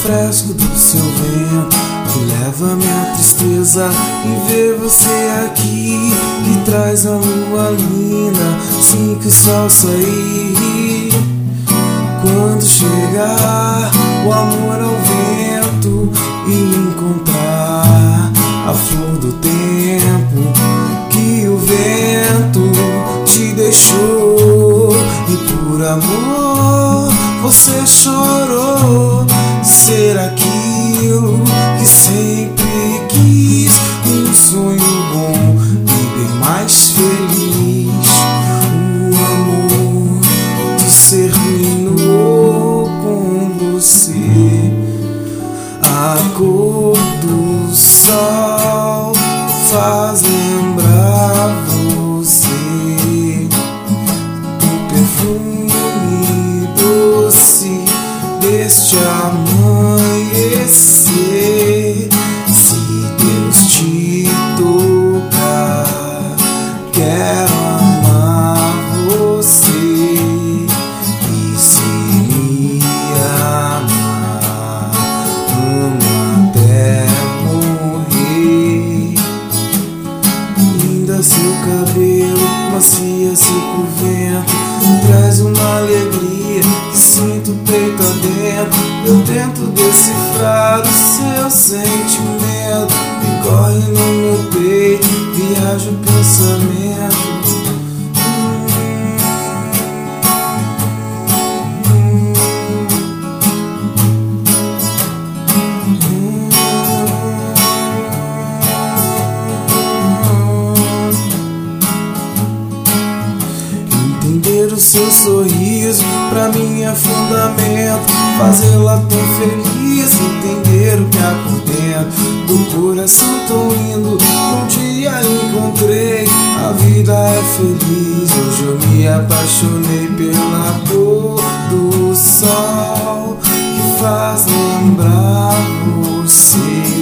fresco do seu vento que leva minha tristeza e ver você aqui, que traz a lua linda, sim, que o sol sair. Quando chegar o amor ao vento e encontrar a flor do tempo que o vento te deixou, e por amor você chorou, ser aquilo que sempre quis, um sonho bom e bem mais feliz. O amor do ser reinou com você, a cor do sol faz lembrar você, o perfume doce deste amanhecer. Se Deus te tocar, quero amar você, e se me amar, amo até morrer. Linda seu cabelo, macia seco o vento, traz uma alegria que sinto o peito adentro. Eu tento decifrar o seu sentimento que corre no meu peito, viaja o pensamento. Entender o seu sorriso pra mim é fundamento, fazê-la tão feliz, entender o que há por dentro do coração tão lindo. Um dia encontrei, a vida é feliz. Hoje eu me apaixonei pela cor do sol que faz lembrar você.